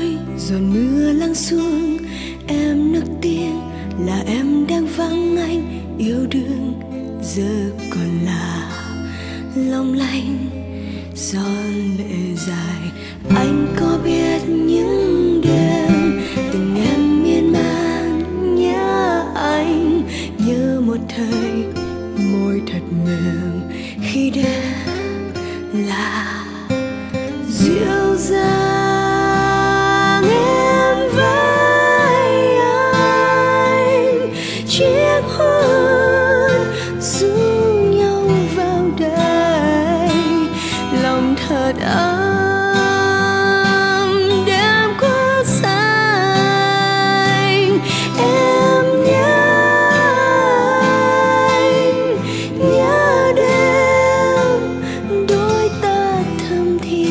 ơi, giọt mưa lắng xuống, em nức tiếng là em đang vắng anh yêu đương, giờ còn là long lanh giọt lệ dài. Anh có biết những đêm từng em miên man nhớ anh, nhớ một thời môi thật mềm khi đêm là dịu dàng em với anh, chiếc hôn ru nhau vào đây, lòng thật ấm đêm quá xanh. Em nhớ anh, nhớ đêm đôi ta thầm thì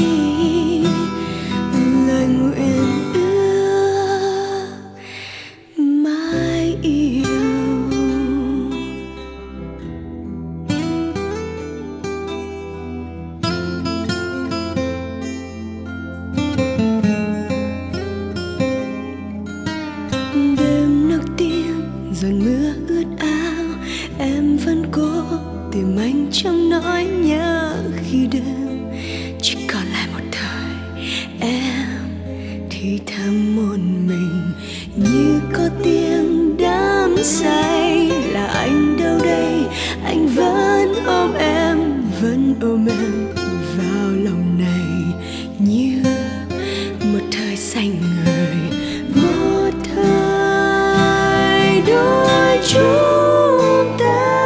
lời nguyện ước mãi yêu. Đêm nức tiếng giọt mưa ướt áo, em vẫn cố tìm anh trong nỗi nhớ khi đêm chỉ còn lại một thời. Em thì thầm một mình như có tiếng đắm say, là anh đâu đây, anh vẫn ôm em, vẫn ôm em vào lòng này như một thời xanh người, một thời đôi chúng ta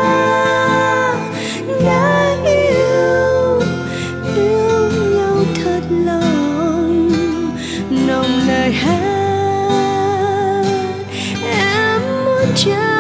đã yêu nhau thật lòng, nồng lời hát em muốn chờ